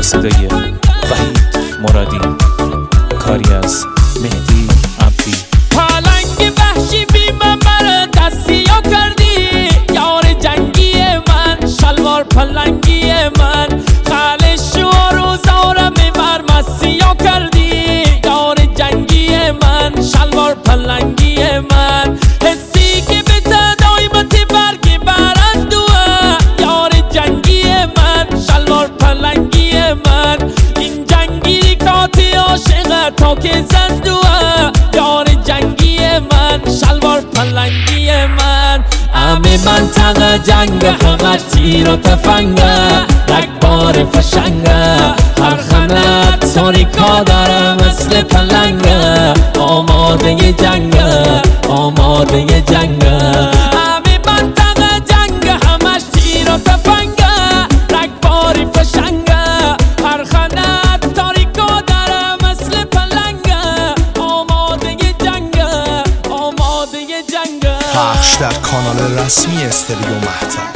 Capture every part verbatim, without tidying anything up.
با صدای وحید مرادی، کاری از مهدی عبدی. پلنگ وحشی بی من مرا دستیا کردی، یار جنگی من، شلوار پلنگی من، خالش و روزارم بر مسیا کردی، یار جنگی من، شلوار پلنگی من، حسی که به تدایمت برگی برندوه، یار جنگی من، شلوار پلنگی من، این جنگی کاتی عاشق تا که زندوه، یار جنگی من، شلوار پلنگی من. همه منطقه جنگ، همه تیر و تفنگه، رگبار فشنگه، هر خانت تاریکا داره مثل پلنگه، آماده جنگه، آماده جنگه. همه منطقه جنگ، همش تیر و تفنگه، رگبار فشنگه، هر خانت تاریکا داره مثل پلنگه، آماده جنگه، آماده جنگه. پخش در کانال رسمی استریو مهتاب.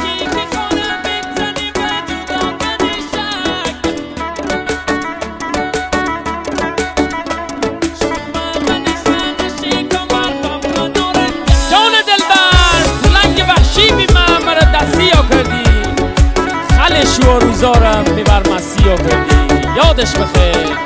جان دلبر پلنگ وحشی بی من مرا دستیا کردی، خلش و روزارم ببر مسیا کردی، یادش بخیر.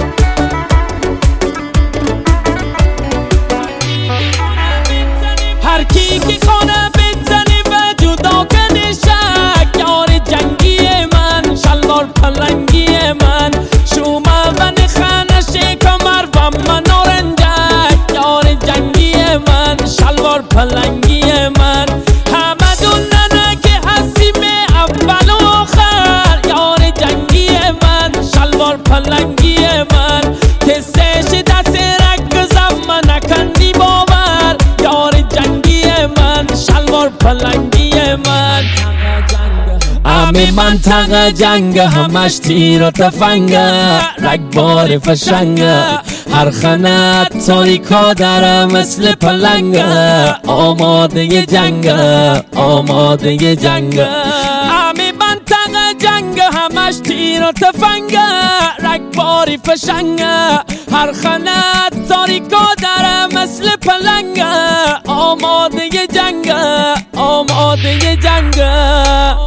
هر کی که خانه بزنی و جدا کنی شک، یار جنگی من، شلوار پلنگی من، شومه و نخانش کمر و منارنجک، یار جنگی من، شلوار پلنگی من، همه دوننه که هستیم اول و آخر، یار جنگی من، شلوار پلنگی من، کسش دست رکزم من نکندی باور، یار جنگی من، شلوار پلنگی من. همه منطقه جنگ، همش تیر و تفنگه، رگبار فشنگه، هر خانت تاریکا داره مثل پلنگه، آماده جنگه، آماده جنگه. همه منطقه جنگ، همش تیر و تفنگه، رگباری فشنگه، هر خانت تاریکا داره مثل پلنگه، آماده جنگه، آماده جنگه.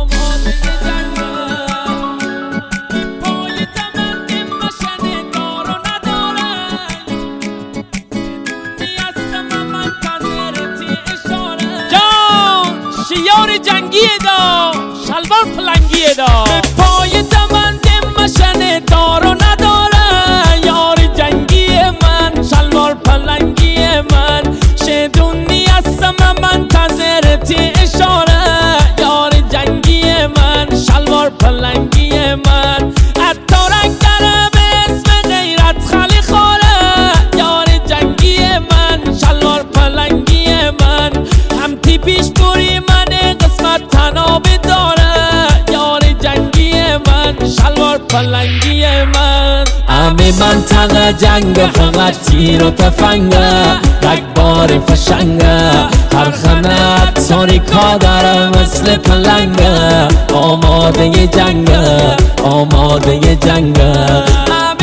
شیار جنگی دا، شلوار پلنگی دا، به پای دمند مشن دار و نداره، یار جنگی من، شلوار پلنگی من، شدونی هستم منتظرتی اشاره، یار جنگی من، شلوار پلنگی من، اتارک داره به اسم غیرت خالی خوره، یار جنگی من، شلوار پلنگی من، هم تیپیش بوری من قسمت تنابی داره، یار جنگی من، شلوار پلنگی من. همه منطقه جنگ، فقط تیر و تفنگه، رگبار فشنگه، هر خانت تاریکا داره مثل پلنگه، آماده جنگه، آماده جنگه.